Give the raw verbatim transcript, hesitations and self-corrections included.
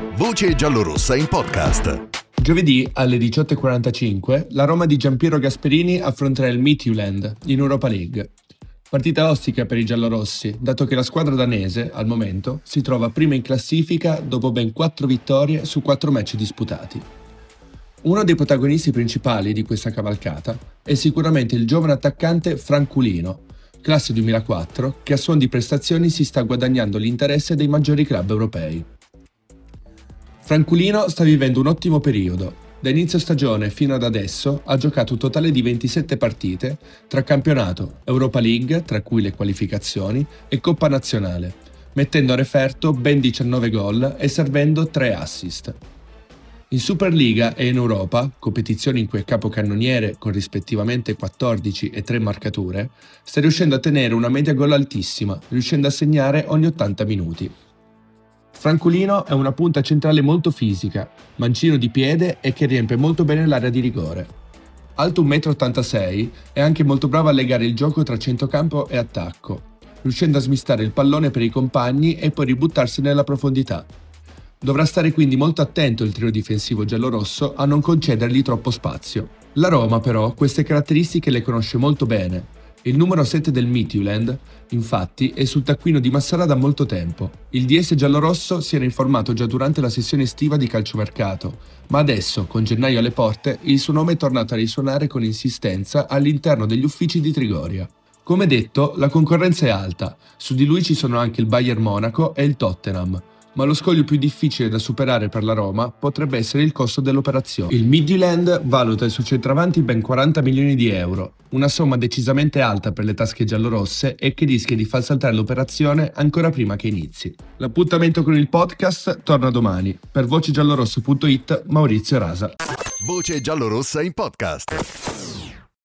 Voce giallorossa in podcast. Giovedì alle diciotto e quarantacinque la Roma di Giampiero Gasperini affronterà il Midtjylland in Europa League. Partita ostica per i giallorossi, dato che la squadra danese, al momento, si trova prima in classifica dopo ben quattro vittorie su quattro match disputati. Uno dei protagonisti principali di questa cavalcata è sicuramente il giovane attaccante Franculino, classe duemilaquattro, che a suon di prestazioni si sta guadagnando l'interesse dei maggiori club europei. Franculino sta vivendo un ottimo periodo. Da inizio stagione fino ad adesso ha giocato un totale di ventisette partite tra campionato, Europa League, tra cui le qualificazioni, e Coppa Nazionale, mettendo a referto ben diciannove gol e servendo tre assist. In Superliga e in Europa, competizioni in cui è capocannoniere con rispettivamente quattordici e tre marcature, sta riuscendo a tenere una media gol altissima, riuscendo a segnare ogni ottanta minuti. Franculino è una punta centrale molto fisica, mancino di piede e che riempie molto bene l'area di rigore. Alto uno virgola ottantasei metri, è anche molto bravo a legare il gioco tra centrocampo e attacco, riuscendo a smistare il pallone per i compagni e poi ributtarsi nella profondità. Dovrà stare quindi molto attento il trio difensivo giallorosso a non concedergli troppo spazio. La Roma però queste caratteristiche le conosce molto bene. Il numero sette del Midtjylland, infatti, è sul taccuino di Massara da molto tempo. Il D S giallorosso si era informato già durante la sessione estiva di calciomercato, ma adesso, con gennaio alle porte, il suo nome è tornato a risuonare con insistenza all'interno degli uffici di Trigoria. Come detto, la concorrenza è alta, su di lui ci sono anche il Bayern Monaco e il Tottenham, ma lo scoglio più difficile da superare per la Roma potrebbe essere il costo dell'operazione. Il Midtjylland valuta il suo centravanti ben quaranta milioni di euro, una somma decisamente alta per le tasche giallorosse e che rischia di far saltare l'operazione ancora prima che inizi. L'appuntamento con il podcast torna domani. Per voce giallorosso punto it, Maurizio Rasa. Voce giallorossa in podcast.